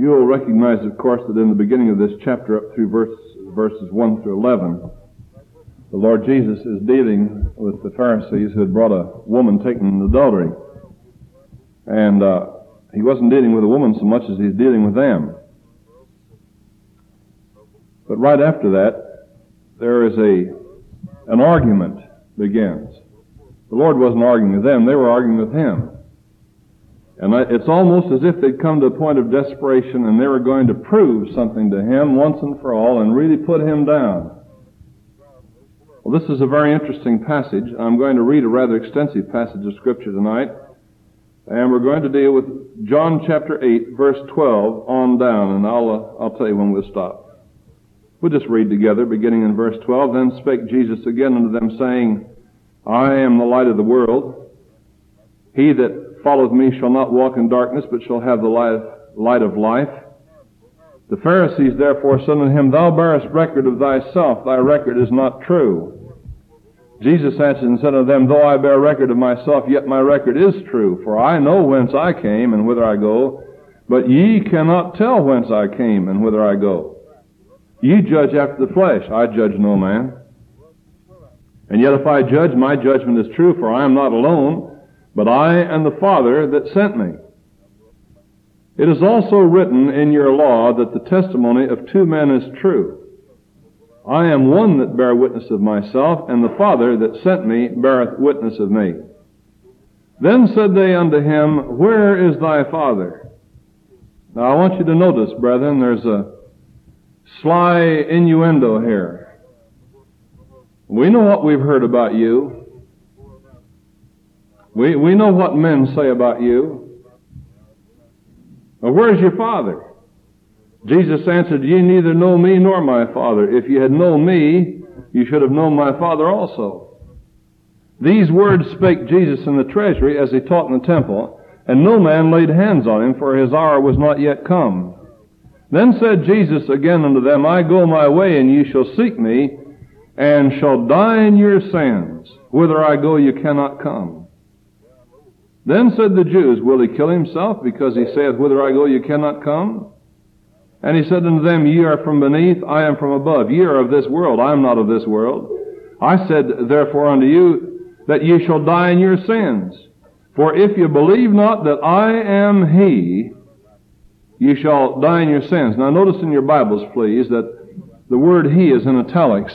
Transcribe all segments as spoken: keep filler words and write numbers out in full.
You'll recognize, of course, that in the beginning of this chapter up through verse, verses one through eleven, the Lord Jesus is dealing with the Pharisees who had brought a woman taken in adultery. And uh, he wasn't dealing with a woman so much as he's dealing with them. But right after that, there is a an argument begins. The Lord wasn't arguing with them, they were arguing with him. And it's almost as if they'd come to a point of desperation and they were going to prove something to him once and for all and really put him down. Well, this is a very interesting passage. I'm going to read a rather extensive passage of Scripture tonight. And we're going to deal with John chapter eight, verse twelve on down. And I'll, uh, I'll tell you when we'll stop. We'll just read together, beginning in verse twelve. Then spake Jesus again unto them, saying, I am the light of the world. He that followeth me shall not walk in darkness, but shall have the light, light of life. The Pharisees therefore said unto him, Thou bearest record of thyself, thy record is not true. Jesus answered and said unto them, Though I bear record of myself, yet my record is true. For I know whence I came and whither I go, but ye cannot tell whence I came and whither I go. Ye judge after the flesh, I judge no man. And yet if I judge, my judgment is true, for I am not alone, but I and the Father that sent me. It is also written in your law that the testimony of two men is true. I am one that bear witness of myself, and the Father that sent me beareth witness of me. Then said they unto him, Where is thy Father? Now I want you to notice, brethren, there's a sly innuendo here. We know what we've heard about you. We, we know what men say about you. Well, where's your Father? Jesus answered, Ye neither know me nor my Father. If ye had known me, you should have known my Father also. These words spake Jesus in the treasury as he taught in the temple, and no man laid hands on him, for his hour was not yet come. Then said Jesus again unto them, I go my way, and ye shall seek me, and shall die in your sins. Whither I go, you cannot come. Then said the Jews, Will he kill himself, because he saith, Whither I go, you cannot come? And he said unto them, Ye are from beneath, I am from above. Ye are of this world, I am not of this world. I said therefore unto you, that ye shall die in your sins. For if you believe not that I am he, ye shall die in your sins. Now notice in your Bibles, please, that the word he is in italics.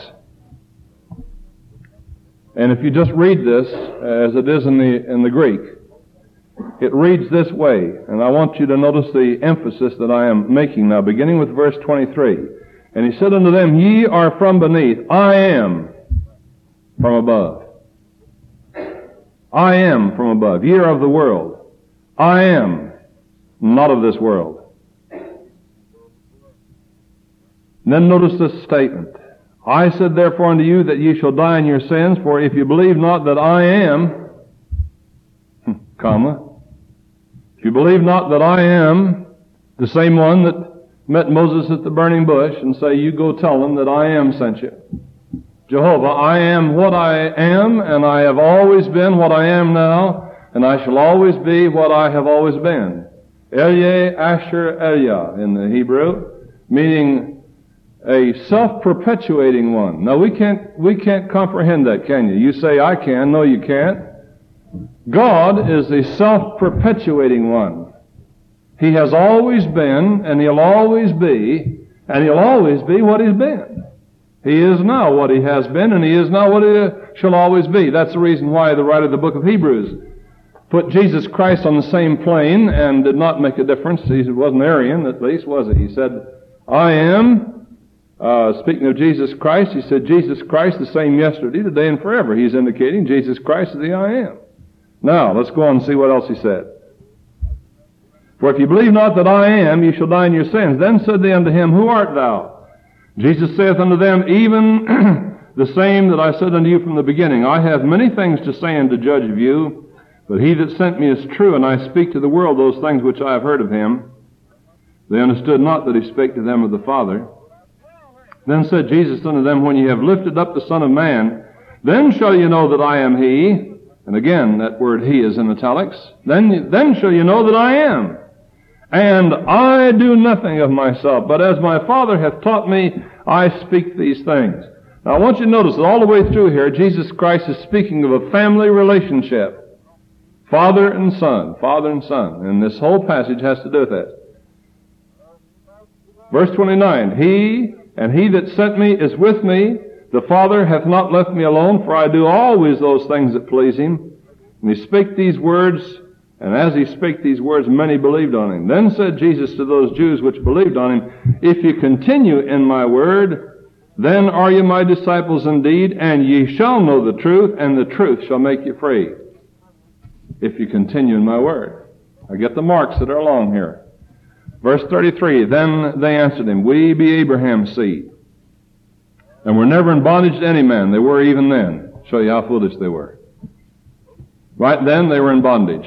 And if you just read this as it is in the in the Greek, it reads this way, and I want you to notice the emphasis that I am making now, beginning with verse twenty-three. And he said unto them, Ye are from beneath, I am from above. I am from above. Ye are of the world. I am not of this world. And then notice this statement. I said therefore unto you that ye shall die in your sins, for if you believe not that I am, comma, if you believe not that I am the same one that met Moses at the burning bush and say, you go tell them that I am sent you. Jehovah, I am what I am, and I have always been what I am now, and I shall always be what I have always been. Ehyeh Asher Ehyeh in the Hebrew, meaning a self-perpetuating one. Now we can't, we can't comprehend that, can you? You say, I can. No, you can't. God is the self-perpetuating one. He has always been, and He'll always be, and He'll always be what He's been. He is now what He has been, and He is now what He shall always be. That's the reason why the writer of the book of Hebrews put Jesus Christ on the same plane and did not make a difference. He wasn't Arian, at least, was he? He said, I am, uh, speaking of Jesus Christ, He said, Jesus Christ the same yesterday, today, and forever. He's indicating Jesus Christ is the I am. Now, let's go on and see what else he said. For if you believe not that I am, you shall die in your sins. Then said they unto him, Who art thou? Jesus saith unto them, Even the same that I said unto you from the beginning. I have many things to say and to judge of you, but he that sent me is true, and I speak to the world those things which I have heard of him. They understood not that he spake to them of the Father. Then said Jesus unto them, When ye have lifted up the Son of Man, then shall ye know that I am he. And again, that word he is in italics. Then, then shall you know that I am. And I do nothing of myself, but as my Father hath taught me, I speak these things. Now I want you to notice that all the way through here, Jesus Christ is speaking of a family relationship. Father and son, father and son. And this whole passage has to do with that. Verse twenty-nine, He and he that sent me is with me. The Father hath not left me alone, for I do always those things that please him. And he spake these words, and as he spake these words, many believed on him. Then said Jesus to those Jews which believed on him, If ye continue in my word, then are ye my disciples indeed, and ye shall know the truth, and the truth shall make you free. If you continue in my word. I get the marks that are along here. Verse thirty-three, Then they answered him, We be Abraham's seed, and were never in bondage to any man. They were even then. Show you how foolish they were. Right then, they were in bondage.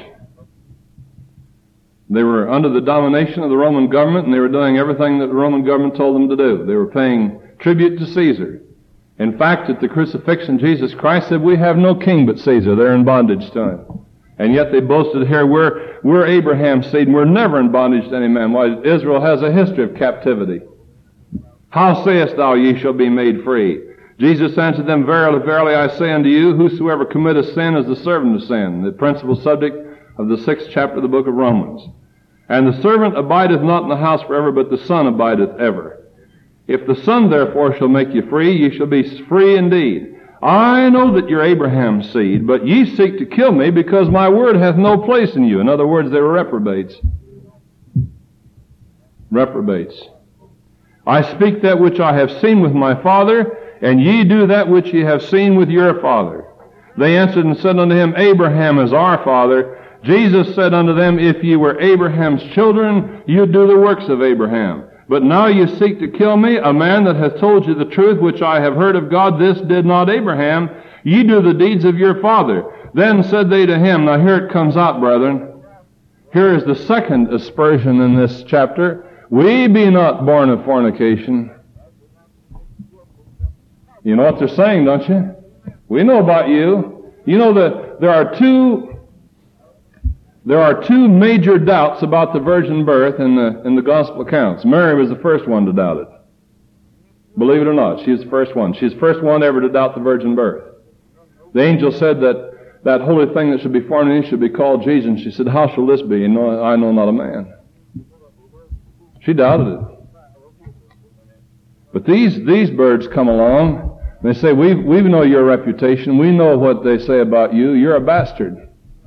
They were under the domination of the Roman government, and they were doing everything that the Roman government told them to do. They were paying tribute to Caesar. In fact, at the crucifixion, Jesus Christ said, We have no king but Caesar. They're in bondage to him. And yet they boasted here, we're, we're Abraham's seed, and we're never in bondage to any man. Why, Israel has a history of captivity. How sayest thou, ye shall be made free? Jesus answered them, Verily, verily, I say unto you, whosoever committeth sin is the servant of sin. The principal subject of the sixth chapter of the book of Romans. And the servant abideth not in the house forever, but the Son abideth ever. If the Son therefore shall make you free, ye shall be free indeed. I know that you're Abraham's seed, but ye seek to kill me, because my word hath no place in you. In other words, they were reprobates. Reprobates. I speak that which I have seen with my Father, and ye do that which ye have seen with your father. They answered and said unto him, Abraham is our father. Jesus said unto them, If ye were Abraham's children, you'd do the works of Abraham. But now you seek to kill me, a man that hath told you the truth, which I have heard of God. This did not Abraham. Ye do the deeds of your father. Then said they to him, now here it comes out, brethren. Here is the second aspersion in this chapter. We be not born of fornication. You know what they're saying, don't you? We know about you. You know that there are two There are two major doubts about the virgin birth in the, in the gospel accounts. Mary was the first one to doubt it. Believe it or not, she's the first one. She's the first one ever to doubt the virgin birth. The angel said that that holy thing that should be formed in you should be called Jesus. And she said, how shall this be? You know, I know not a man. She doubted it. But these, these birds come along, and they say, we we know your reputation. We know what they say about you. You're a bastard.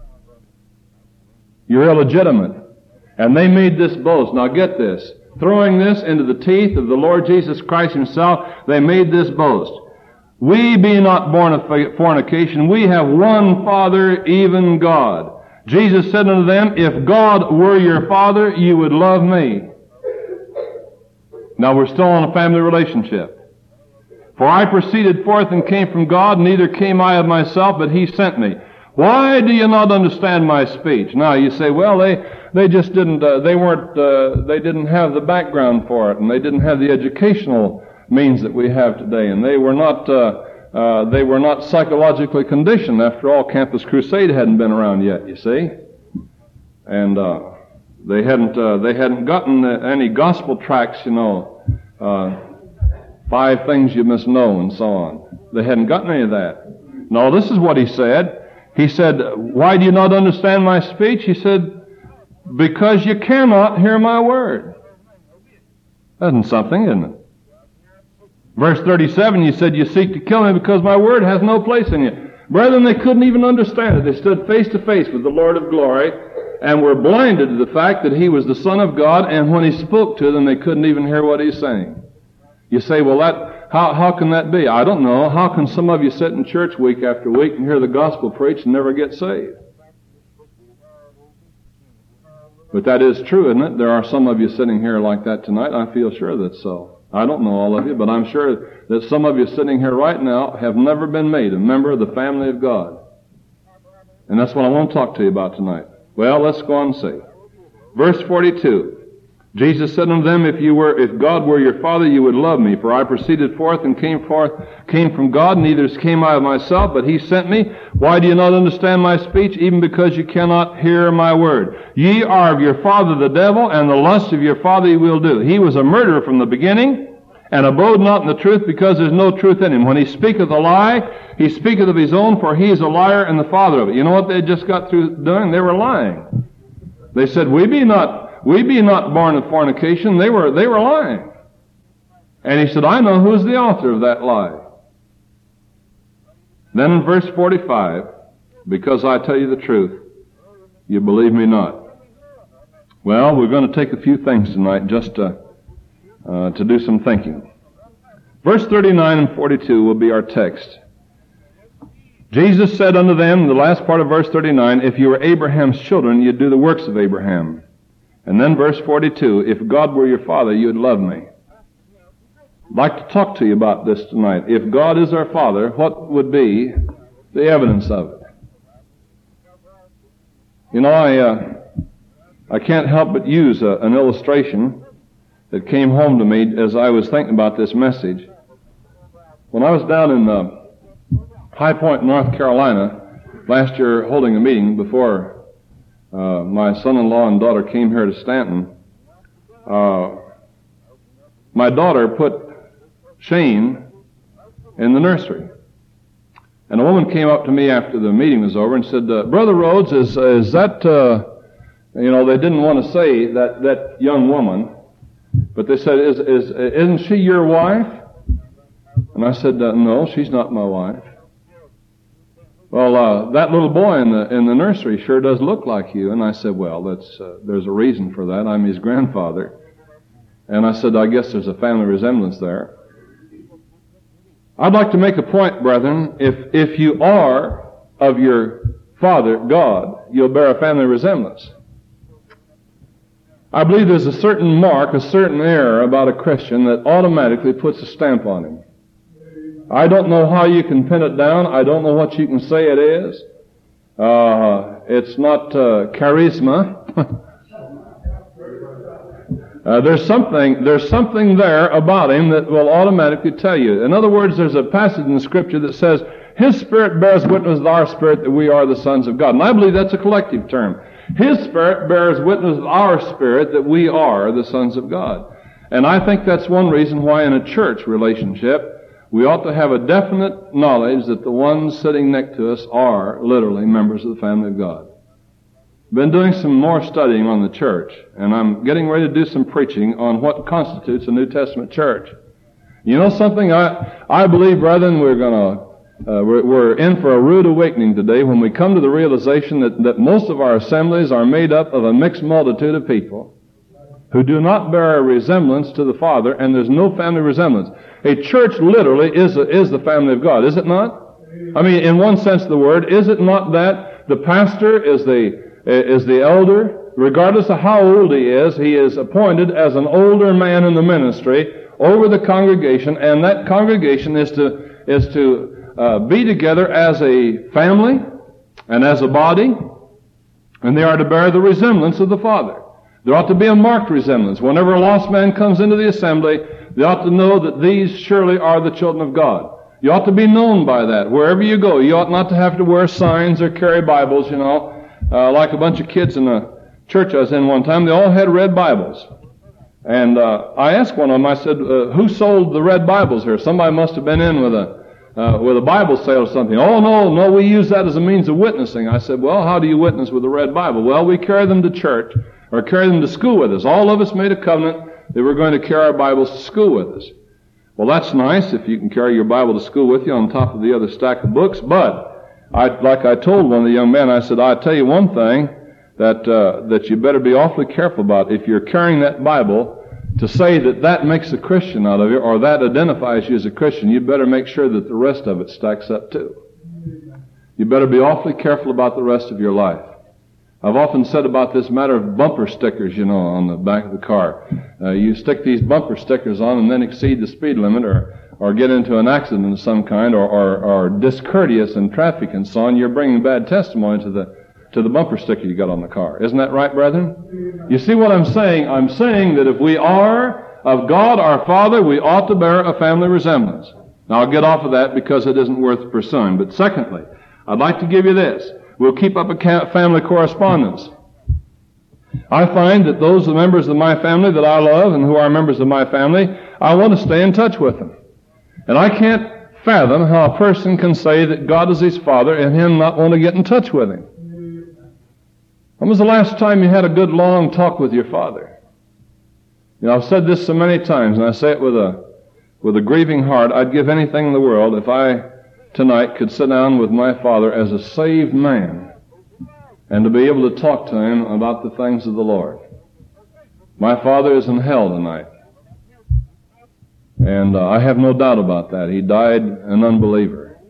You're illegitimate. And they made this boast. Now get this. Throwing this into the teeth of the Lord Jesus Christ himself, they made this boast. We be not born of fornication. We have one Father, even God. Jesus said unto them, If God were your Father, you would love me. Now we're still on a family relationship. For I proceeded forth and came from God, neither came I of myself, but he sent me. Why do you not understand my speech? Now you say, well, they they just didn't uh, they weren't uh, they didn't have the background for it, and they didn't have the educational means that we have today, and they were not uh, uh, they were not psychologically conditioned. After all, Campus Crusade hadn't been around yet, you see, and uh, they hadn't uh, they hadn't gotten any gospel tracts, you know, uh, five things you must know, and so on. They hadn't gotten any of that. No, this is what he said. He said, why do you not understand my speech? He said, because you cannot hear my word. That's something, isn't it? Verse thirty-seven, he said, you seek to kill me because my word has no place in you. Brethren, they couldn't even understand it. They stood face to face with the Lord of glory and were blinded to the fact that he was the Son of God, and when he spoke to them, they couldn't even hear what he's saying. You say, well, that How, how can that be? I don't know. How can some of you sit in church week after week and hear the gospel preached and never get saved? But that is true, isn't it? There are some of you sitting here like that tonight. I feel sure that's so. I don't know all of you, but I'm sure that some of you sitting here right now have never been made a member of the family of God. And that's what I want to talk to you about tonight. Well, let's go on and see. Verse forty-two. Jesus said unto them, If you were, if God were your Father, you would love me, for I proceeded forth and came forth, came from God, neither came I of myself, but he sent me. Why do you not understand my speech? Even because you cannot hear my word. Ye are of your father the devil, and the lust of your father you will do. He was a murderer from the beginning, and abode not in the truth, because there's no truth in him. When he speaketh a lie, he speaketh of his own, for he is a liar and the father of it. You know what they just got through doing? They were lying. They said, We be not We be not born of fornication. They were, they were lying. And he said, I know who's the author of that lie. Then in verse forty-five, because I tell you the truth, you believe me not. Well, we're going to take a few things tonight just to, uh, to do some thinking. Verse thirty-nine and forty-two will be our text. Jesus said unto them, the last part of verse thirty-nine, If you were Abraham's children, you'd do the works of Abraham. And then verse forty-two, If God were your Father, you'd love me. I'd like to talk to you about this tonight. If God is our Father, what would be the evidence of it? You know, I uh, I can't help but use a, an illustration that came home to me as I was thinking about this message. When I was down in uh, High Point, North Carolina, last year holding a meeting before Uh, my son-in-law and daughter came here to Stanton. Uh, my daughter put Shane in the nursery. And a woman came up to me after the meeting was over and said, uh, Brother Rhodes, is, is that, uh, you know, they didn't want to say that, that young woman, but they said, is, is, isn't she your wife? And I said, uh, no, she's not my wife. Well, uh, that little boy in the in the nursery sure does look like you. And I said, well, that's uh, there's a reason for that. I'm his grandfather. And I said, I guess there's a family resemblance there. I'd like to make a point, brethren. If if you are of your father, God, you'll bear a family resemblance. I believe there's a certain mark, a certain air about a Christian that automatically puts a stamp on him. I don't know how you can pin it down. I don't know what you can say it is. Uh, it's not uh, charisma. uh, there's something, there's something there about him that will automatically tell you. In other words, there's a passage in the Scripture that says, His Spirit bears witness with our spirit that we are the sons of God. And I believe that's a collective term. His Spirit bears witness with our spirit that we are the sons of God. And I think that's one reason why in a church relationship, we ought to have a definite knowledge that the ones sitting next to us are literally members of the family of God. I've been doing some more studying on the church, and I'm getting ready to do some preaching on what constitutes a New Testament church. You know something? I I believe, brethren, we're going to uh, we're, we're in for a rude awakening today when we come to the realization that that most of our assemblies are made up of a mixed multitude of people who do not bear a resemblance to the Father, and there's no family resemblance. A church literally is a, is the family of God, is it not? I mean, in one sense of the word, is it not that the pastor is the is the elder? Regardless of how old he is, he is appointed as an older man in the ministry over the congregation, and that congregation is to is to uh, be together as a family and as a body, and they are to bear the resemblance of the Father. There ought to be a marked resemblance. Whenever a lost man comes into the assembly, they ought to know that these surely are the children of God. You ought to be known by that. Wherever you go, you ought not to have to wear signs or carry Bibles, you know, uh, like a bunch of kids in a church I was in one time. They all had red Bibles. And uh, I asked one of them, I said, uh, who sold the red Bibles here? Somebody must have been in with a uh, with a Bible sale or something. Oh, no, no, we use that as a means of witnessing. I said, well, how do you witness with a red Bible? Well, we carry them to church or carry them to school with us. All of us made a covenant that we're going to carry our Bibles to school with us. Well, that's nice if you can carry your Bible to school with you on top of the other stack of books, but I, like I told one of the young men, I said, I'll tell you one thing that uh, that you better be awfully careful about. If you're carrying that Bible, to say that that makes a Christian out of you, or that identifies you as a Christian, you better make sure that the rest of it stacks up too. You better be awfully careful about the rest of your life. I've often said about this matter of bumper stickers, you know, on the back of the car. Uh, you stick these bumper stickers on and then exceed the speed limit, or or get into an accident of some kind, or, or, or discourteous in traffic and so on, you're bringing bad testimony to the to the bumper sticker you got on the car. Isn't that right, brethren? You see what I'm saying? I'm saying that if we are of God our Father, we ought to bear a family resemblance. Now, I'll get off of that because it isn't worth pursuing. But secondly, I'd like to give you this. We'll keep up a family correspondence. I find that those are the members of my family that I love and who are members of my family, I want to stay in touch with them. And I can't fathom how a person can say that God is his Father and him not want to get in touch with him. When was the last time you had a good long talk with your father? You know, I've said this so many times, and I say it with a with a grieving heart. I'd give anything in the world if I tonight could sit down with my father as a saved man and to be able to talk to him about the things of the Lord. My father is in hell tonight. And uh, I have no doubt about that. He died an unbeliever.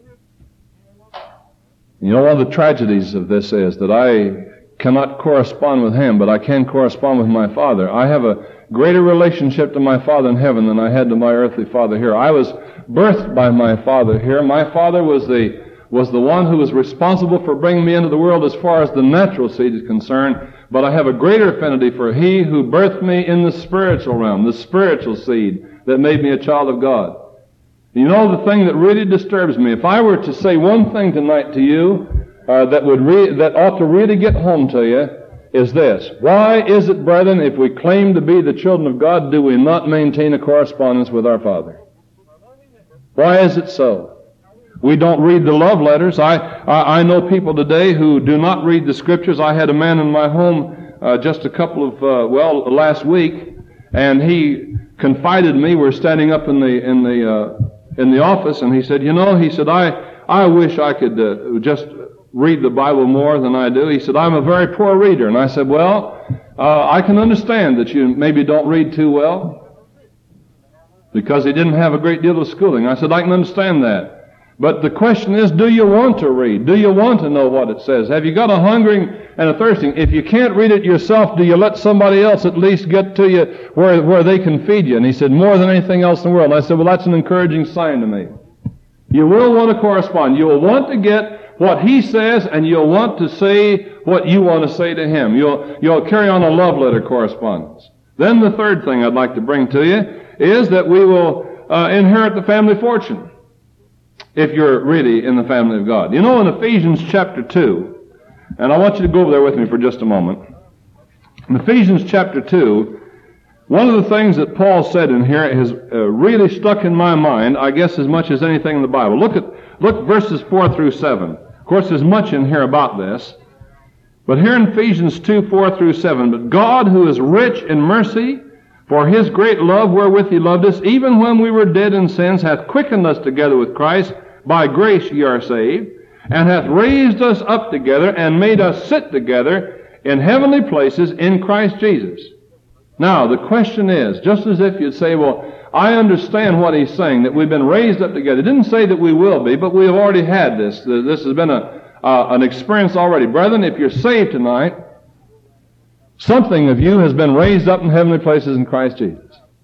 You know, one of the tragedies of this is that I cannot correspond with him, but I can correspond with my father. I have a greater relationship to my father in heaven than I had to my earthly father here. I was birthed by my father here. My father was the was the one who was responsible for bringing me into the world as far as the natural seed is concerned, but I have a greater affinity for he who birthed me in the spiritual realm, the spiritual seed that made me a child of God. You know, the thing that really disturbs me, if I were to say one thing tonight to you uh, that would re- that ought to really get home to you, is this. Why is it, brethren, if we claim to be the children of God, do we not maintain a correspondence with our Father? Why is it so? We don't read the love letters. I, I, I know people today who do not read the Scriptures. I had a man in my home uh, just a couple of, uh, well, last week, and he confided me. We're standing up in the in the uh, in the office, and he said, you know, he said, I I wish I could uh, just read the Bible more than I do. He said, I'm a very poor reader. And I said, well, uh, I can understand that you maybe don't read too well because he didn't have a great deal of schooling. I said, I can understand that. But the question is, do you want to read? Do you want to know what it says? Have you got a hungering and a thirsting? If you can't read it yourself, do you let somebody else at least get to you where, where they can feed you? And he said, more than anything else in the world. And I said, well, that's an encouraging sign to me. You will want to correspond. You'll want to get what he says, and you'll want to say what you want to say to him. You'll, you'll carry on a love letter correspondence. Then the third thing I'd like to bring to you is that we will uh, inherit the family fortune if you're really in the family of God. You know, in Ephesians chapter two, and I want you to go over there with me for just a moment. In Ephesians chapter two, one of the things that Paul said in here has uh, really stuck in my mind, I guess as much as anything in the Bible. Look at look verses four through seven. Of course, there's much in here about this. But here in Ephesians two, four through seven, but God, who is rich in mercy, for his great love wherewith he loved us, even when we were dead in sins, hath quickened us together with Christ. By grace ye are saved, and hath raised us up together, and made us sit together in heavenly places in Christ Jesus. Now, the question is, just as if you'd say, well, I understand what he's saying, that we've been raised up together. It didn't say that we will be, but we have already had this. This has been a uh, an experience already. Brethren, if you're saved tonight, something of you has been raised up in heavenly places in Christ Jesus.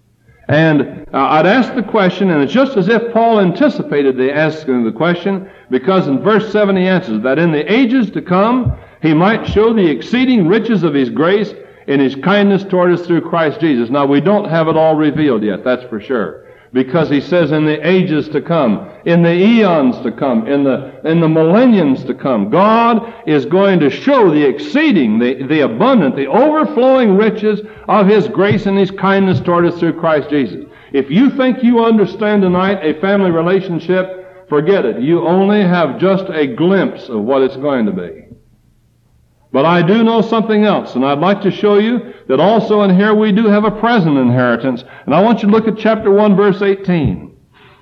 And uh, I'd ask the question, and it's just as if Paul anticipated the asking of the question, because in verse seven he answers that in the ages to come he might show the exceeding riches of his grace in his kindness toward us through Christ Jesus. Now, we don't have it all revealed yet, that's for sure, because he says in the ages to come, in the eons to come, in the in the millenniums to come, God is going to show the exceeding, the, the abundant, the overflowing riches of his grace and his kindness toward us through Christ Jesus. If you think you understand tonight a family relationship, forget it. You only have just a glimpse of what it's going to be. But I do know something else, and I'd like to show you that also in here we do have a present inheritance. And I want you to look at chapter one, verse eighteen.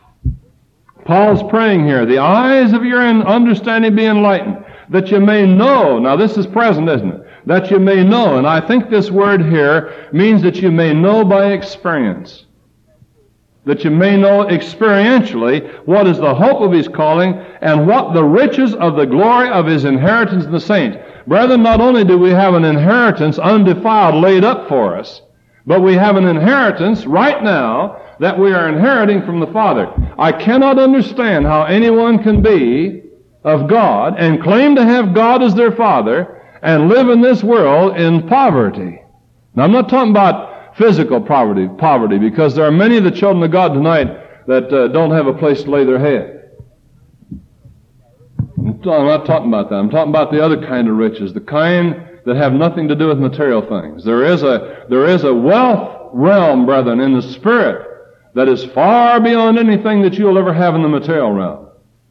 Paul's praying here, the eyes of your understanding be enlightened, that you may know. Now this is present, isn't it? That you may know. And I think this word here means that you may know by experience. That you may know experientially what is the hope of his calling and what the riches of the glory of his inheritance in the saints. Brethren, not only do we have an inheritance undefiled laid up for us, but we have an inheritance right now that we are inheriting from the Father. I cannot understand how anyone can be of God and claim to have God as their Father and live in this world in poverty. Now, I'm not talking about physical poverty, poverty, because there are many of the children of God tonight that uh, don't have a place to lay their head. I'm not talking about that. I'm talking about the other kind of riches, the kind that have nothing to do with material things. There is a, there is a wealth realm, brethren, in the spirit that is far beyond anything that you'll ever have in the material realm.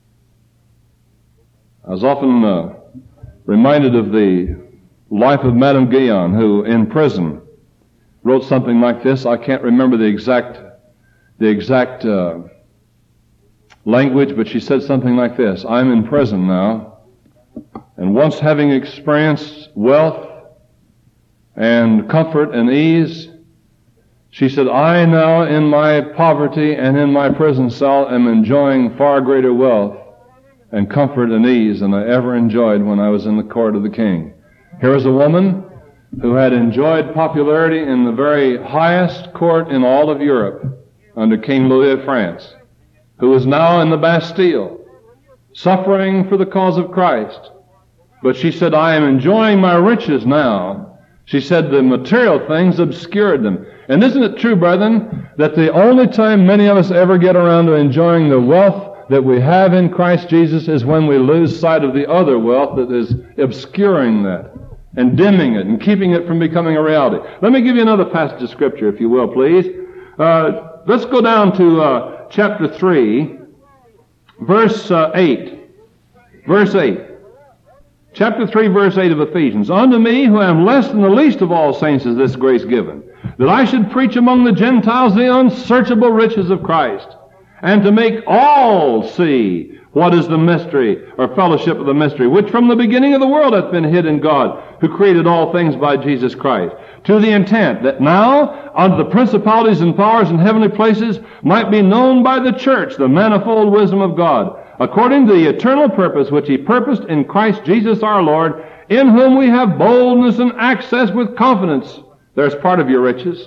I was often uh, reminded of the life of Madame Guyon, who in prison wrote something like this. I can't remember the exact, the exact uh, language, but she said something like this: I'm in prison now, and once having experienced wealth and comfort and ease, she said, I now in my poverty and in my prison cell am enjoying far greater wealth and comfort and ease than I ever enjoyed when I was in the court of the king. Here is a woman who had enjoyed popularity in the very highest court in all of Europe under King Louis of France, who is now in the Bastille, suffering for the cause of Christ. But she said, I am enjoying my riches now. She said the material things obscured them. And isn't it true, brethren, that the only time many of us ever get around to enjoying the wealth that we have in Christ Jesus is when we lose sight of the other wealth that is obscuring that and dimming it and keeping it from becoming a reality. Let me give you another passage of Scripture, if you will, please. Uh, let's go down to uh, chapter three, verse uh, eight. Verse eight. Chapter three, verse eight of Ephesians. Unto me, who am less than the least of all saints, is this grace given, that I should preach among the Gentiles the unsearchable riches of Christ, and to make all see what is the mystery, or fellowship of the mystery, which from the beginning of the world hath been hid in God, who created all things by Jesus Christ, to the intent that now unto the principalities and powers in heavenly places might be known by the church the manifold wisdom of God, according to the eternal purpose which he purposed in Christ Jesus our Lord, in whom we have boldness and access with confidence. There's part of your riches.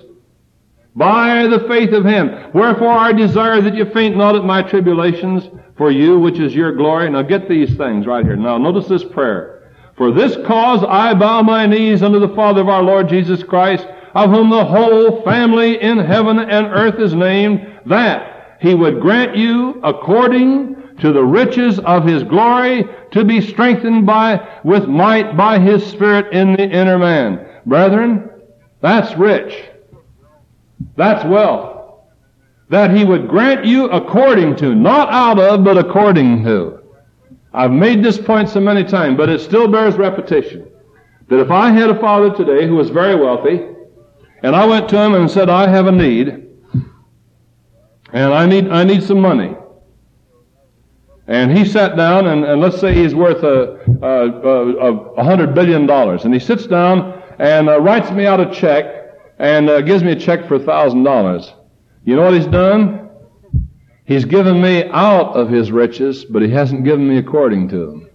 By the faith of him. Wherefore I desire that you faint not at my tribulations for you, which is your glory. Now get these things right here. Now notice this prayer. For this cause I bow my knees unto the Father of our Lord Jesus Christ, of whom the whole family in heaven and earth is named, that he would grant you according to the riches of his glory to be strengthened by with might by his Spirit in the inner man. Brethren, that's rich. That's wealth. That he would grant you according to, not out of, but according to. I've made this point so many times, but it still bears repetition. That if I had a father today who was very wealthy, and I went to him and said, I have a need, and I need, I need some money. And he sat down, and, and let's say he's worth a, a, a, a hundred billion dollars, and he sits down and uh, writes me out a check and uh, gives me a check for a thousand dollars. You know what he's done? He's given me out of his riches, but he hasn't given me according to them.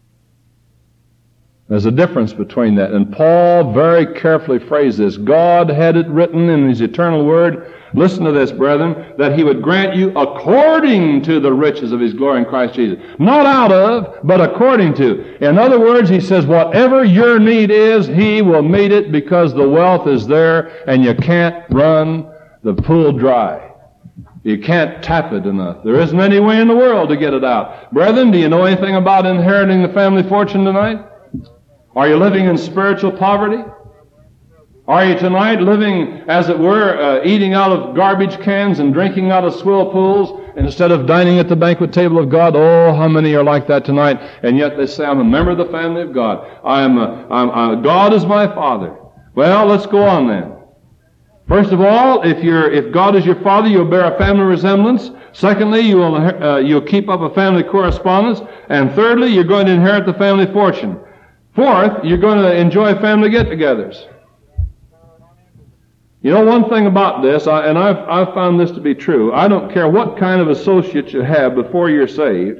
There's a difference between that. And Paul very carefully phrased this. God had it written in his eternal word, listen to this, brethren, that he would grant you according to the riches of his glory in Christ Jesus. Not out of, but according to. In other words, he says, whatever your need is, he will meet it because the wealth is there and you can't run the pool dry. You can't tap it enough. There isn't any way in the world to get it out. Brethren, do you know anything about inheriting the family fortune tonight? Are you living in spiritual poverty? Are you tonight living, as it were, uh, eating out of garbage cans and drinking out of swill pools instead of dining at the banquet table of God? Oh, how many are like that tonight? And yet they say, I'm a member of the family of God. I am a, I'm, a, God is my Father. Well, let's go on then. First of all, if you're, if God is your Father, you'll bear a family resemblance. Secondly, you will, uh, you'll keep up a family correspondence. And thirdly, you're going to inherit the family fortune. Fourth, you're going to enjoy family get-togethers. You know one thing about this, I, and I've, I've found this to be true, I don't care what kind of associates you have before you're saved,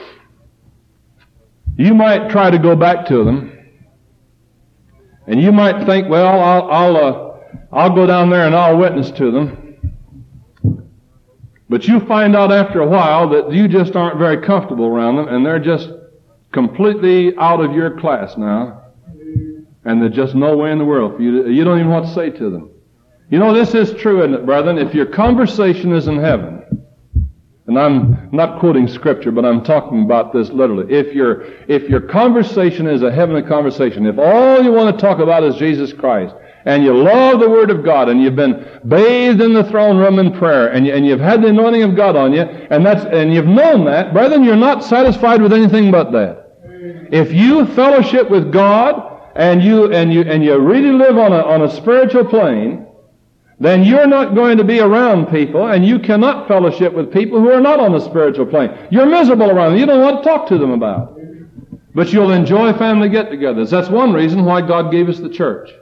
you might try to go back to them, and you might think, well, I'll, I'll, uh, I'll go down there and I'll witness to them. But you find out after a while that you just aren't very comfortable around them, and they're just completely out of your class now. And there's just no way in the world for you to, you don't even know what to say to them. You know, this is true, isn't it, brethren? If your conversation is in heaven, and I'm not quoting Scripture, but I'm talking about this literally. If your, if your conversation is a heavenly conversation, if all you want to talk about is Jesus Christ, and you love the Word of God, and you've been bathed in the throne room in prayer, and, you, and you've had the anointing of God on you, and that's, and you've known that, brethren, you're not satisfied with anything but that. If you fellowship with God, and you, and you, and you really live on a, on a spiritual plane, then you're not going to be around people, and you cannot fellowship with people who are not on the spiritual plane. You're miserable around them. You don't want to talk to them about it. But you'll enjoy family get-togethers. That's one reason why God gave us the church.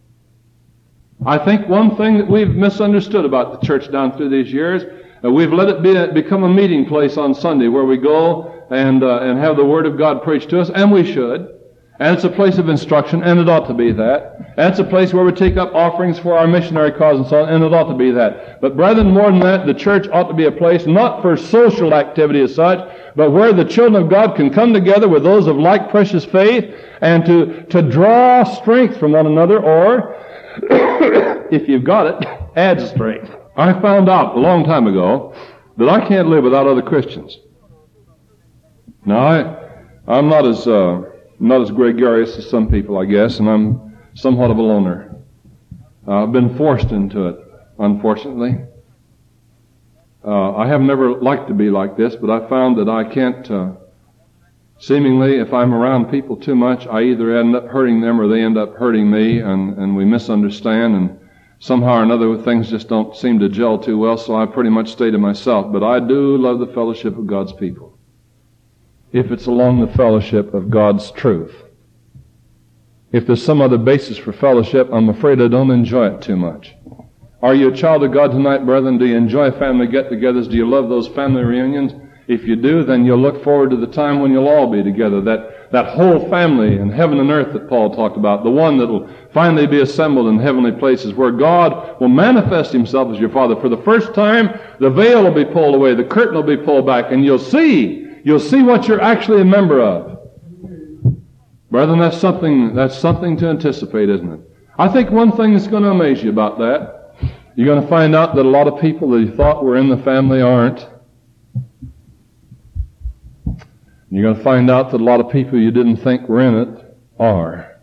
I think one thing that we've misunderstood about the church down through these years, uh, we've let it be a, become a meeting place on Sunday where we go and, uh, and have the Word of God preached to us, and we should. And it's a place of instruction, and it ought to be that. And it's a place where we take up offerings for our missionary cause and so on, and it ought to be that. But brethren, more than that, the church ought to be a place not for social activity as such, but where the children of God can come together with those of like precious faith and to, to draw strength from one another, or, if you've got it, add strength. I found out a long time ago that I can't live without other Christians. Now, I, I'm not as... Uh, not as gregarious as some people, I guess, and I'm somewhat of a loner. Uh, I've been forced into it, unfortunately. Uh, I have never liked to be like this, but I found that I can't, uh, seemingly, if I'm around people too much, I either end up hurting them or they end up hurting me, and, and we misunderstand, and somehow or another things just don't seem to gel too well, so I pretty much stay to myself. But I do love the fellowship of God's people, if it's along the fellowship of God's truth. If there's some other basis for fellowship, I'm afraid I don't enjoy it too much. Are you a child of God tonight, brethren? Do you enjoy family get-togethers? Do you love those family reunions? If you do, then you'll look forward to the time when you'll all be together. That, that whole family in heaven and earth that Paul talked about, the one that will finally be assembled in heavenly places, where God will manifest Himself as your Father. For the first time, the veil will be pulled away, the curtain will be pulled back, and you'll see You'll see what you're actually a member of. Brethren, that's something, that's something to anticipate, isn't it? I think one thing that's going to amaze you about that, you're going to find out that a lot of people that you thought were in the family aren't. You're going to find out that a lot of people you didn't think were in it are.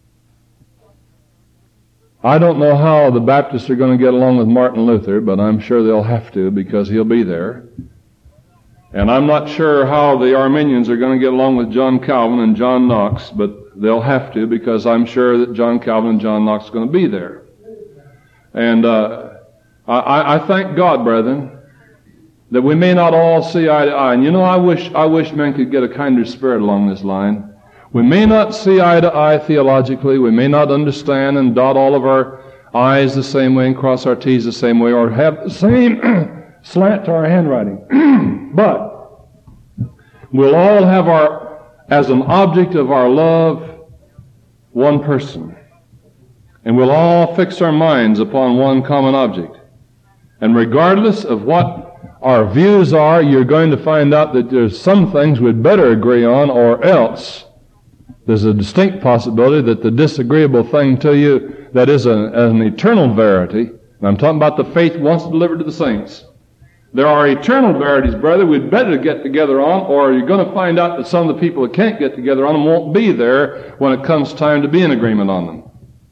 I don't know how the Baptists are going to get along with Martin Luther, but I'm sure they'll have to, because he'll be there. And I'm not sure how the Arminians are going to get along with John Calvin and John Knox, but they'll have to, because I'm sure that John Calvin and John Knox are going to be there. And uh, I, I thank God, brethren, that we may not all see eye to eye. And you know, I wish I wish men could get a kinder spirit along this line. We may not see eye to eye theologically. We may not understand and dot all of our I's the same way and cross our T's the same way, or have the same slant to our handwriting. But we'll all have our, as an object of our love, one person. And we'll all fix our minds upon one common object. And regardless of what our views are, you're going to find out that there's some things we'd better agree on, or else there's a distinct possibility that the disagreeable thing to you that is a, an eternal verity, and I'm talking about the faith once delivered to the saints, there are eternal verities, brother, we'd better get together on, or you're going to find out that some of the people that can't get together on them won't be there when it comes time to be in agreement on them.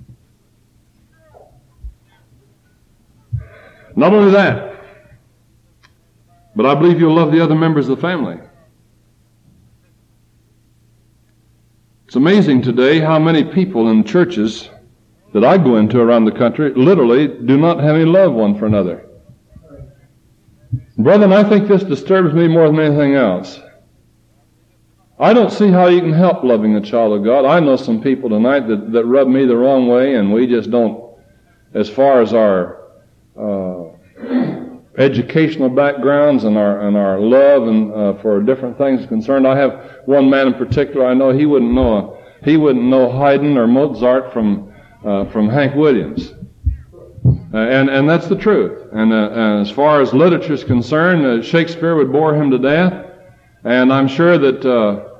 Not only that, but I believe you'll love the other members of the family. It's amazing today how many people in churches that I go into around the country literally do not have any love one for another. Brethren, I think this disturbs me more than anything else. I don't see how you can help loving a child of God. I know some people tonight that, that rub me the wrong way, and we just don't, as far as our uh, educational backgrounds and our and our love and uh, for different things concerned. I have one man in particular I know, he wouldn't know a, he wouldn't know Haydn or Mozart from uh, from Hank Williams. Uh, and, and that's the truth. And, uh, and as far as literature is concerned, uh, Shakespeare would bore him to death. And I'm sure that uh,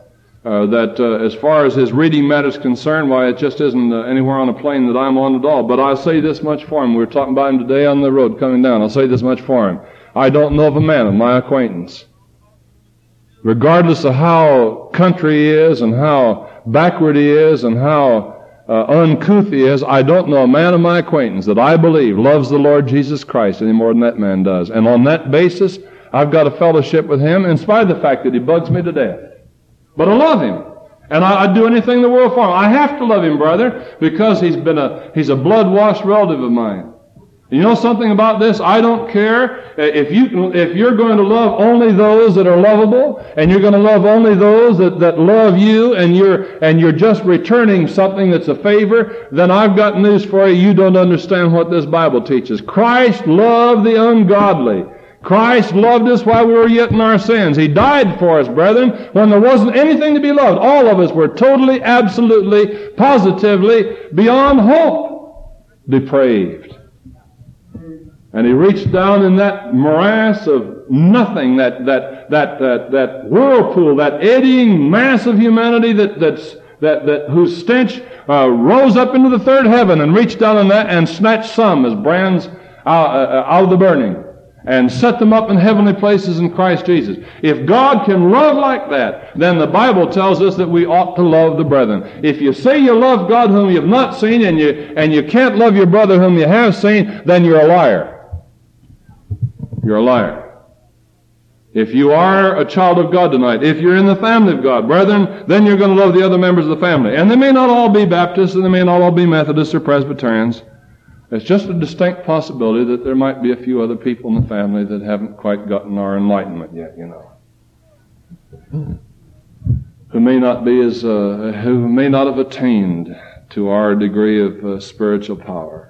uh, that uh, as far as his reading matter is concerned, why, it just isn't uh, anywhere on a plane that I'm on at all. But I'll say this much for him. We were talking about him today on the road coming down. I'll say this much for him. I don't know of a man of my acquaintance, regardless of how country he is and how backward he is and how uh, uncouth he is, I don't know a man of my acquaintance that I believe loves the Lord Jesus Christ any more than that man does. And on that basis, I've got a fellowship with him in spite of the fact that he bugs me to death. But I love him. And I, I'd do anything in the world for him. I have to love him, brother, because he's been a, he's a blood-washed relative of mine. You know something about this? I don't care if you if you're going to love only those that are lovable, and you're going to love only those that, that love you, and you're and you're just returning something that's a favor, then I've got news for you. You don't understand what this Bible teaches. Christ loved the ungodly. Christ loved us while we were yet in our sins. He died for us, brethren, when there wasn't anything to be loved. All of us were totally, absolutely, positively, beyond hope, depraved. And he reached down in that morass of nothing, that that that that that whirlpool, that eddying mass of humanity that that's that that whose stench uh, rose up into the third heaven, and reached down in that and snatched some as brands out, uh, out of the burning, and set them up in heavenly places in Christ Jesus. If God can love like that, then the Bible tells us that we ought to love the brethren. If you say you love God whom you have not seen, and you and you can't love your brother whom you have seen, then you're a liar. You're a liar. If you are a child of God tonight, if you're in the family of God, brethren, then you're going to love the other members of the family. And they may not all be Baptists, and they may not all be Methodists or Presbyterians. It's just a distinct possibility that there might be a few other people in the family that haven't quite gotten our enlightenment yet, you know. Who may not be as, uh, who may not have attained to our degree of uh, spiritual power.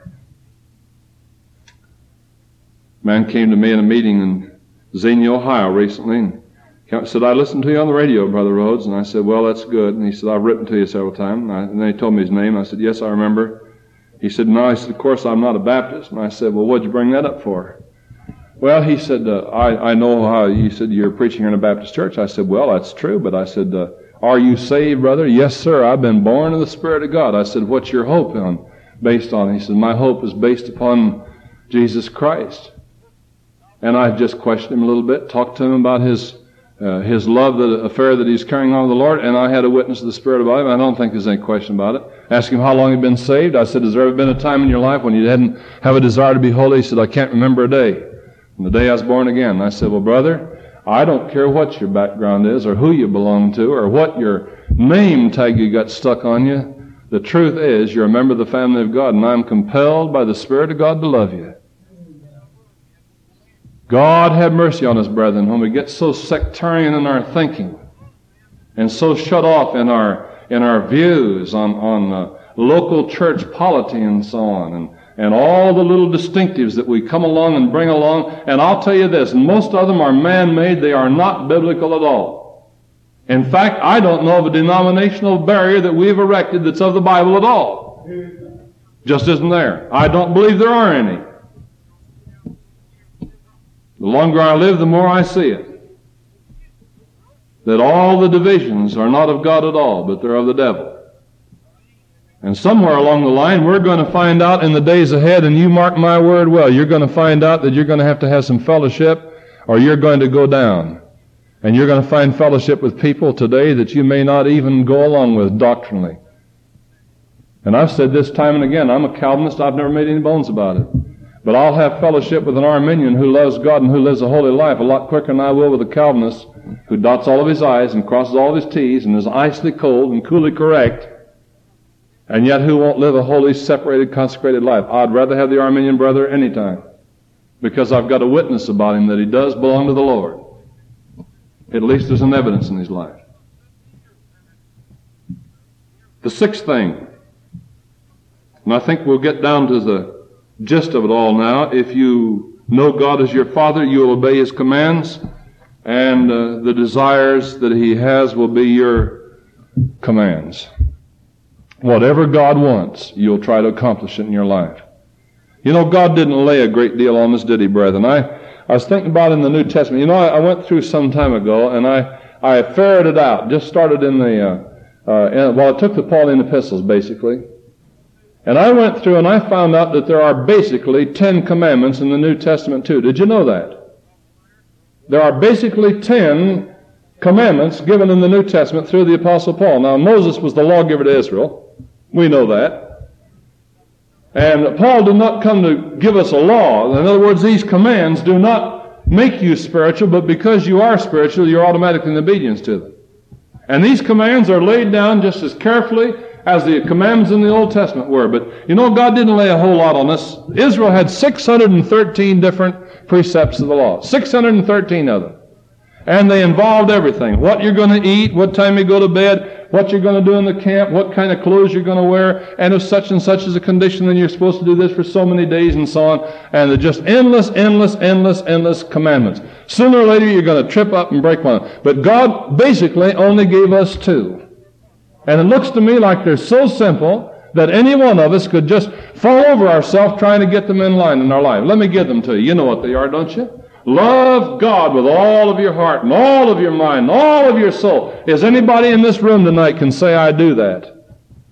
A man came to me in a meeting in Xenia, Ohio recently, and said, I listened to you on the radio, Brother Rhodes. And I said, well, that's good. And he said, I've written to you several times. And, I, and then he told me his name. I said, yes, I remember. He said, no. He said, of course, I'm not a Baptist. And I said, well, what'd you bring that up for? Well, he said, uh, I, I know how you said you're preaching here in a Baptist church. I said, well, that's true. But I said, uh, are you saved, brother? Yes, sir. I've been born of the Spirit of God. I said, what's your hope on, based on? He said, my hope is based upon Jesus Christ. And I just questioned him a little bit, talked to him about his uh, his love, the affair that he's carrying on with the Lord, and I had a witness of the Spirit about him. I don't think there's any question about it. Asked him how long he'd been saved. I said, has there ever been a time in your life when you didn't have a desire to be holy? He said, I can't remember a day. And the day I was born again. And I said, well, brother, I don't care what your background is or who you belong to or what your name tag you got stuck on you. The truth is you're a member of the family of God, and I'm compelled by the Spirit of God to love you. God have mercy on us, brethren, when we get so sectarian in our thinking and so shut off in our in our views on, on uh, local church polity and so on, and, and all the little distinctives that we come along and bring along. And I'll tell you this, most of them are man-made. They are not biblical at all. In fact, I don't know of a denominational barrier that we've erected that's of the Bible at all. Just isn't there. I don't believe there are any. The longer I live, the more I see it. That all the divisions are not of God at all, but they're of the devil. And somewhere along the line, we're going to find out in the days ahead, and you mark my word well, you're going to find out that you're going to have to have some fellowship, or you're going to go down. And you're going to find fellowship with people today that you may not even go along with doctrinally. And I've said this time and again, I'm a Calvinist, I've never made any bones about it. But I'll have fellowship with an Arminian who loves God and who lives a holy life a lot quicker than I will with a Calvinist who dots all of his I's and crosses all of his T's and is icily cold and coolly correct, and yet who won't live a holy, separated, consecrated life. I'd rather have the Arminian brother any time, because I've got a witness about him that he does belong to the Lord. At least there's an evidence in his life. The sixth thing, and I think we'll get down to the gist of it all now. If you know God as your Father, you will obey His commands, and uh, the desires that He has will be your commands. Whatever God wants, you'll try to accomplish it in your life. You know, God didn't lay a great deal on us, did He, brethren? I, I was thinking about in the New Testament. You know, I, I went through some time ago, and I, I ferreted out, just started in the, uh, uh, in, well, I took the Pauline epistles, basically. And I went through and I found out that there are basically ten commandments in the New Testament too. Did you know that? There are basically ten commandments given in the New Testament through the Apostle Paul. Now, Moses was the lawgiver to Israel. We know that. And Paul did not come to give us a law. In other words, these commands do not make you spiritual, but because you are spiritual, you're automatically in obedience to them. And these commands are laid down just as carefully as the commandments in the Old Testament were. But you know, God didn't lay a whole lot on us. Israel had six hundred thirteen different precepts of the law. six hundred thirteen of them. And they involved everything. What you're going to eat, what time you go to bed, what you're going to do in the camp, what kind of clothes you're going to wear, and if such and such is a condition, then you're supposed to do this for so many days and so on. And they're just endless, endless, endless, endless commandments. Sooner or later, you're going to trip up and break one. But God basically only gave us two. And it looks to me like they're so simple that any one of us could just fall over ourselves trying to get them in line in our life. Let me give them to you. You know what they are, don't you? Love God with all of your heart and all of your mind and all of your soul. Is anybody in this room tonight can say, I do that?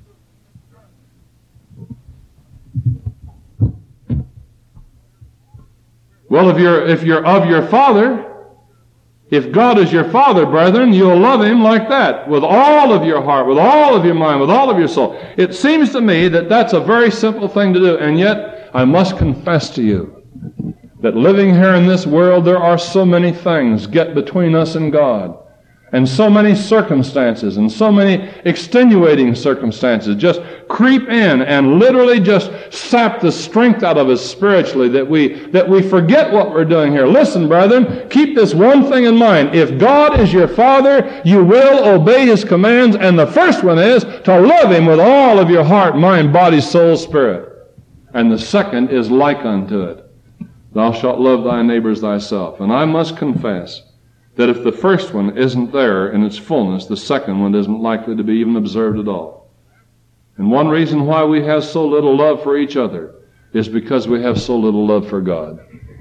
Well, if you're, if you're of your Father, if God is your Father, brethren, you'll love Him like that, with all of your heart, with all of your mind, with all of your soul. It seems to me that that's a very simple thing to do, and yet I must confess to you that living here in this world, there are so many things get between us and God, and so many circumstances, and so many extenuating circumstances just creep in and literally just sap the strength out of us spiritually that we, that we forget what we're doing here. Listen, brethren, keep this one thing in mind. If God is your Father, you will obey His commands, and the first one is to love Him with all of your heart, mind, body, soul, spirit. And the second is like unto it. Thou shalt love thy neighbor as thyself. And I must confess that if the first one isn't there in its fullness, the second one isn't likely to be even observed at all. And one reason why we have so little love for each other is because we have so little love for God.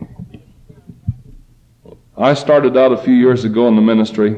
I started out a few years ago in the ministry,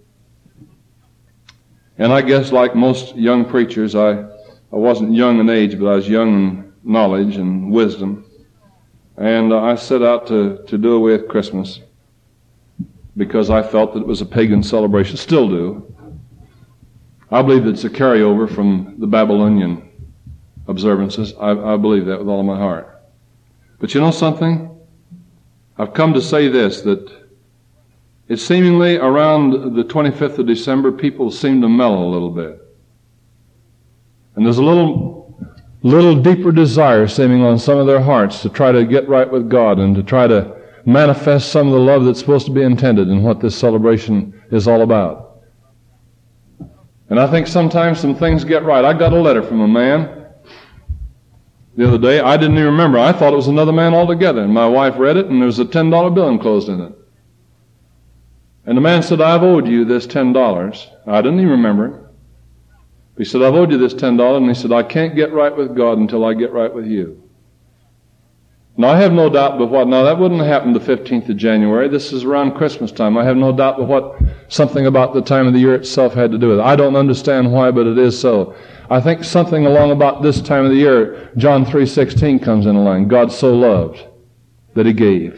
and I guess like most young preachers, I, I wasn't young in age, but I was young in knowledge and wisdom. And uh, I set out to, to do away with Christmas because I felt that it was a pagan celebration. Still do. I believe it's a carryover from the Babylonian observances. I, I believe that with all of my heart. But you know something? I've come to say this, that it's seemingly around the twenty-fifth of December, people seem to mellow a little bit. And there's a little... little deeper desire seeming on some of their hearts to try to get right with God and to try to manifest some of the love that's supposed to be intended in what this celebration is all about. And I think sometimes some things get right. I got a letter from a man the other day. I didn't even remember. I thought it was another man altogether. And my wife read it, and there was a ten dollar bill enclosed in it. And the man said, I've owed you this ten dollars. I didn't even remember it. He said, I've owed you this ten dollars, and he said, I can't get right with God until I get right with you. Now, I have no doubt but what, now that wouldn't happen the fifteenth of January. This is around Christmas time. I have no doubt but what something about the time of the year itself had to do with it. I don't understand why, but it is so. I think something along about this time of the year, John three sixteen comes in line. God so loved that He gave.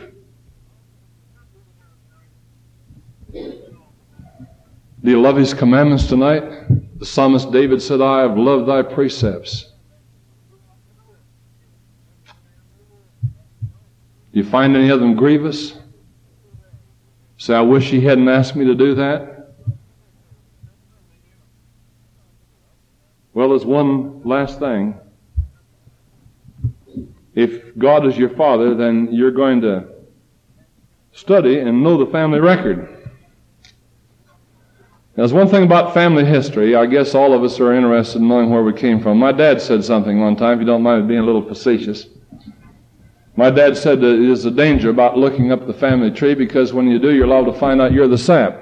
Do you love His commandments tonight? The psalmist David said, I have loved thy precepts. Do you find any of them grievous? Say, I wish He hadn't asked me to do that. Well, there's one last thing. If God is your Father, then you're going to study and know the family record. There's one thing about family history. I guess all of us are interested in knowing where we came from. My dad said something one time, if you don't mind me being a little facetious. My dad said that there's a danger about looking up the family tree because when you do, you're liable to find out you're the sap.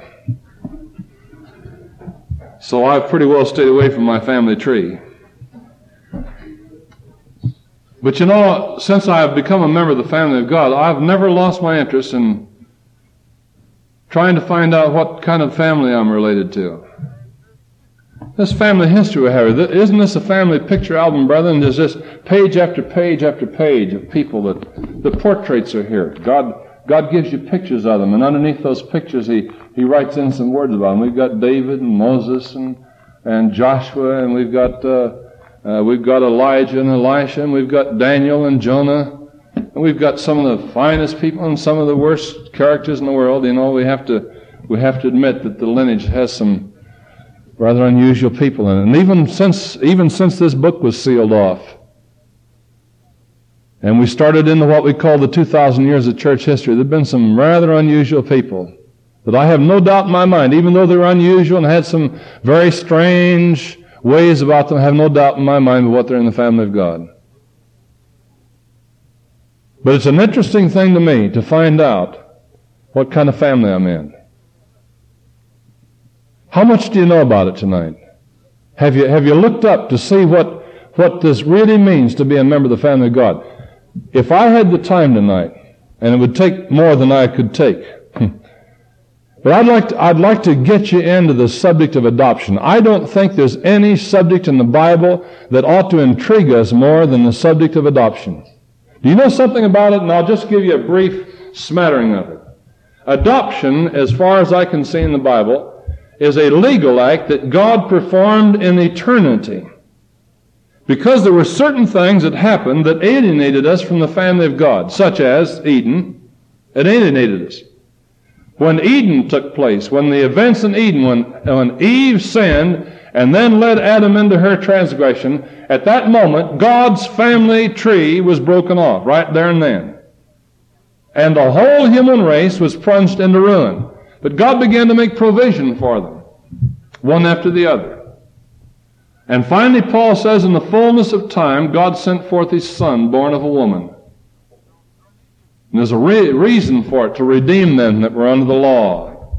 So I've pretty well stayed away from my family tree. But you know, since I have become a member of the family of God, I've never lost my interest in trying to find out what kind of family I'm related to. This family history we have, isn't this a family picture album, brethren? There's just page after page after page of people that the portraits are here. God God gives you pictures of them, and underneath those pictures He, he writes in some words about them. We've got David and Moses and, and Joshua, and we've got uh, uh, we've got Elijah and Elisha, and we've got Daniel and Jonah, and we've got some of the finest people and some of the worst characters in the world. You know, we have to we have to admit that the lineage has some rather unusual people in it. And even since even since this book was sealed off, and we started into what we call the two thousand years of church history, there have been some rather unusual people that I have no doubt in my mind, even though they're unusual and had some very strange ways about them, I have no doubt in my mind what they're in the family of God. But it's an interesting thing to me to find out what kind of family I'm in. How much do you know about it tonight? Have you, have you looked up to see what, what this really means to be a member of the family of God? If I had the time tonight, and it would take more than I could take, but I'd like to, I'd like to get you into the subject of adoption. I don't think there's any subject in the Bible that ought to intrigue us more than the subject of adoption. Do you know something about it? And I'll just give you a brief smattering of it. Adoption, as far as I can see in the Bible, is a legal act that God performed in eternity, because there were certain things that happened that alienated us from the family of God, such as Eden. It alienated us. When Eden took place, when the events in Eden, when, when Eve sinned and then led Adam into her transgression, at that moment, God's family tree was broken off, right there and then. And the whole human race was plunged into ruin. But God began to make provision for them, one after the other. And finally, Paul says, in the fullness of time, God sent forth His Son, born of a woman. And there's a re- reason for it, to redeem them that were under the law.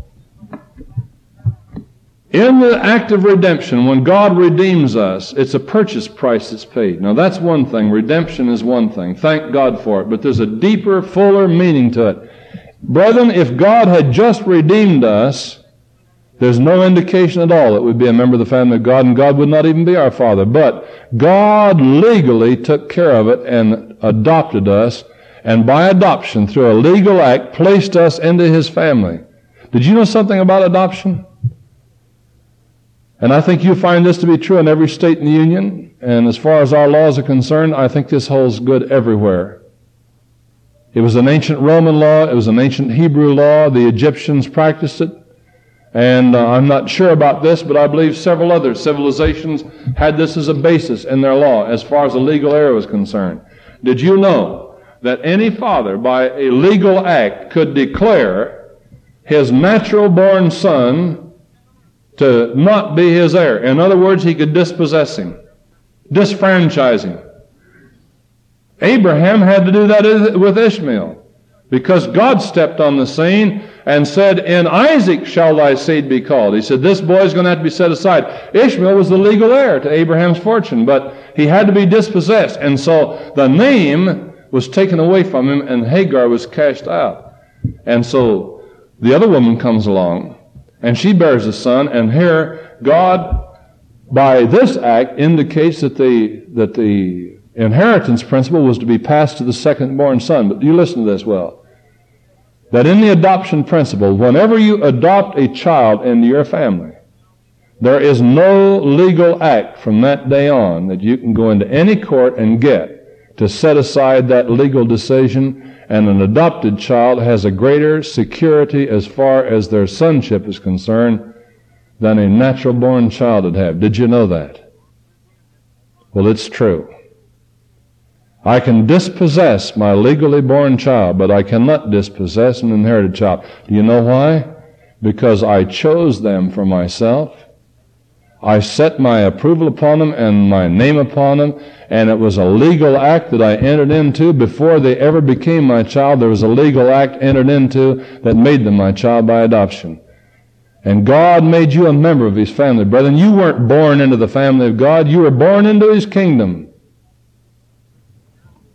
In the act of redemption, when God redeems us, it's a purchase price that's paid. Now that's one thing. Redemption is one thing. Thank God for it. But there's a deeper, fuller meaning to it. Brethren, if God had just redeemed us, there's no indication at all that we'd be a member of the family of God, and God would not even be our Father. But God legally took care of it and adopted us, and by adoption, through a legal act, placed us into His family. Did you know something about adoption? And I think you find this to be true in every state in the Union. And as far as our laws are concerned, I think this holds good everywhere. It was an ancient Roman law. It was an ancient Hebrew law. The Egyptians practiced it. And uh, I'm not sure about this, but I believe several other civilizations had this as a basis in their law as far as the legal area was concerned. Did you know that any father, by a legal act, could declare his natural-born son to not be his heir? In other words, he could dispossess him, disfranchise him. Abraham had to do that with Ishmael, because God stepped on the scene and said, in Isaac shall thy seed be called. He said, this boy is going to have to be set aside. Ishmael was the legal heir to Abraham's fortune, but he had to be dispossessed. And so the name was taken away from him, and Hagar was cast out. And so the other woman comes along, and she bears a son, and here God, by this act, indicates that the, that the inheritance principle was to be passed to the second-born son. But you listen to this well. That in the adoption principle, whenever you adopt a child into your family, there is no legal act from that day on that you can go into any court and get to set aside that legal decision, and an adopted child has a greater security as far as their sonship is concerned than a natural-born child would have. Did you know that? Well, it's true. I can dispossess my legally born child, but I cannot dispossess an inherited child. Do you know why? Because I chose them for myself. I set my approval upon them and my name upon them, and it was a legal act that I entered into before they ever became my child. There was a legal act entered into that made them my child by adoption. And God made you a member of His family, brethren. You weren't born into the family of God. You were born into His kingdom.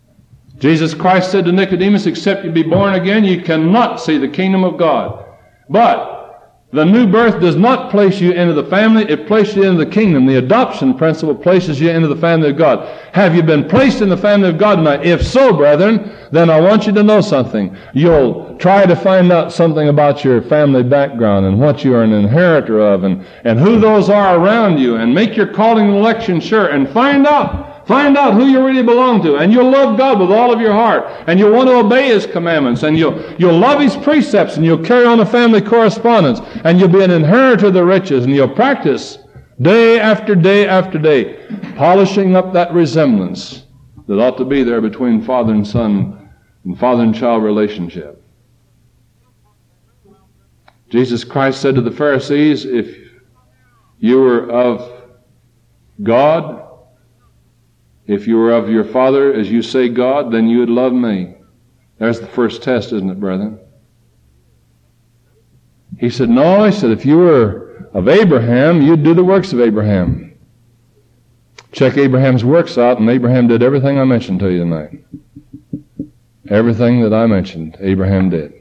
Jesus Christ said to Nicodemus, except you be born again, you cannot see the kingdom of God. But the new birth does not place you into the family, it places you into the kingdom. The adoption principle places you into the family of God. Have you been placed in the family of God tonight? If so, brethren, then I want you to know something. You'll try to find out something about your family background and what you are an inheritor of and, and who those are around you, and make your calling and election sure, and find out. Find out who you really belong to, and you'll love God with all of your heart, and you'll want to obey His commandments, and you'll, you'll love His precepts, and you'll carry on a family correspondence, and you'll be an inheritor of the riches, and you'll practice day after day after day, polishing up that resemblance that ought to be there between father and son and father and child relationship. Jesus Christ said to the Pharisees, if you were of God, if you were of your Father, as you say God, then you would love me. There's the first test, isn't it, brethren? He said, no, he said, if you were of Abraham, you'd do the works of Abraham. Check Abraham's works out, and Abraham did everything I mentioned to you tonight. Everything that I mentioned, Abraham did.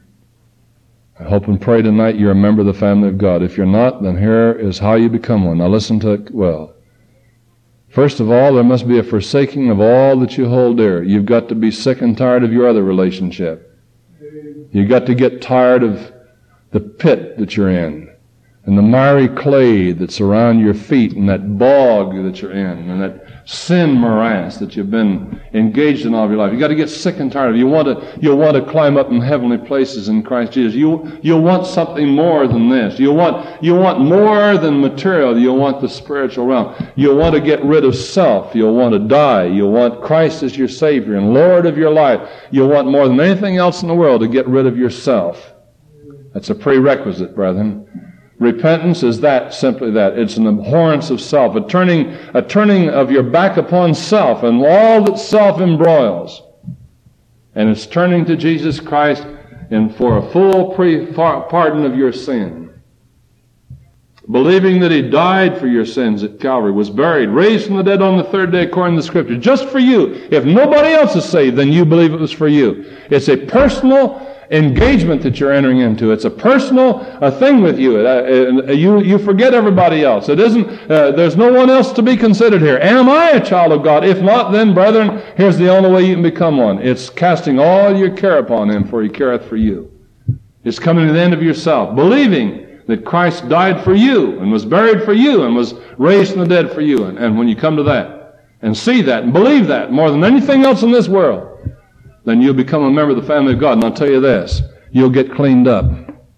I hope and pray tonight you're a member of the family of God. If you're not, then here is how you become one. Now listen to it well. First of all, there must be a forsaking of all that you hold dear. You've got to be sick and tired of your other relationship. You've got to get tired of the pit that you're in, and the miry clay that's around your feet, and that bog that you're in, and that sin morass that you've been engaged in all of your life. You've got to get sick and tired of it. You want to, you'll want to climb up in heavenly places in Christ Jesus. You, you'll want something more than this. You'll want, you'll want more than material. You'll want the spiritual realm. You'll want to get rid of self. You'll want to die. You'll want Christ as your Savior and Lord of your life. You'll want more than anything else in the world to get rid of yourself. That's a prerequisite, brethren. Repentance is that, simply that. It's an abhorrence of self, a turning, a turning of your back upon self and all that self embroils. And it's turning to Jesus Christ and for a full pre- pardon of your sin. Believing that He died for your sins at Calvary, was buried, raised from the dead on the third day according to the Scripture, just for you. If nobody else is saved, then you believe it was for you. It's a personal engagement that you're entering into. It's a personal a thing with you. Uh, you. You forget everybody else. It isn't, uh, there's no one else to be considered here. Am I a child of God? If not, then, brethren, here's the only way you can become one. It's casting all your care upon Him, for He careth for you. It's coming to the end of yourself, believing that Christ died for you and was buried for you and was raised from the dead for you. And, and when you come to that and see that and believe that more than anything else in this world, then you'll become a member of the family of God. And I'll tell you this, you'll get cleaned up.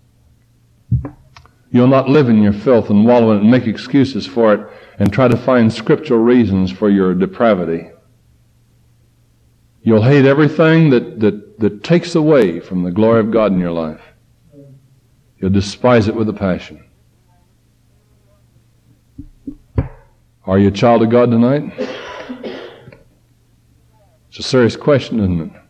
You'll not live in your filth and wallow in it and make excuses for it and try to find scriptural reasons for your depravity. You'll hate everything that, that, that takes away from the glory of God in your life. You'll despise it with a passion. Are you a child of God tonight? It's a serious question, isn't it?